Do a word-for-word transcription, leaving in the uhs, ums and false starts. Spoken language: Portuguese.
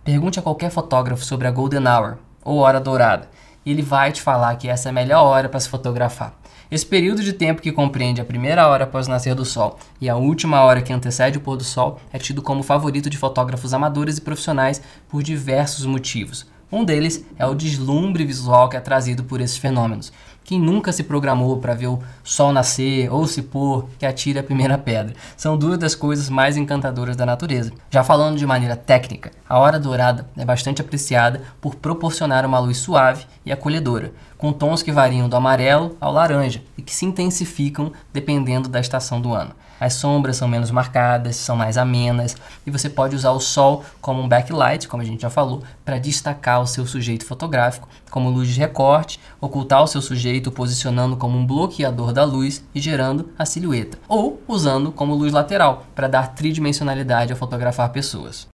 Pergunte a qualquer fotógrafo sobre a Golden Hour, ou Hora Dourada, e ele vai te falar que essa é a melhor hora para se fotografar. Esse período de tempo que compreende a primeira hora após o nascer do sol e a última hora que antecede o pôr do sol é tido como favorito de fotógrafos amadores e profissionais por diversos motivos. Um deles é o deslumbre visual que é trazido por esses fenômenos. Quem nunca se programou para ver o sol nascer ou se pôr, que atire a primeira pedra. São duas das coisas mais encantadoras da natureza. Já falando de maneira técnica, a hora dourada é bastante apreciada por proporcionar uma luz suave e acolhedora, com tons que variam do amarelo ao laranja e que se intensificam dependendo da estação do ano. As sombras são menos marcadas, são mais amenas e você pode usar o sol como um backlight, como a gente já falou, para destacar o seu sujeito fotográfico, como luz de recorte, ocultar o seu sujeito posicionando como um bloqueador da luz e gerando a silhueta, ou usando como luz lateral para dar tridimensionalidade ao fotografar pessoas.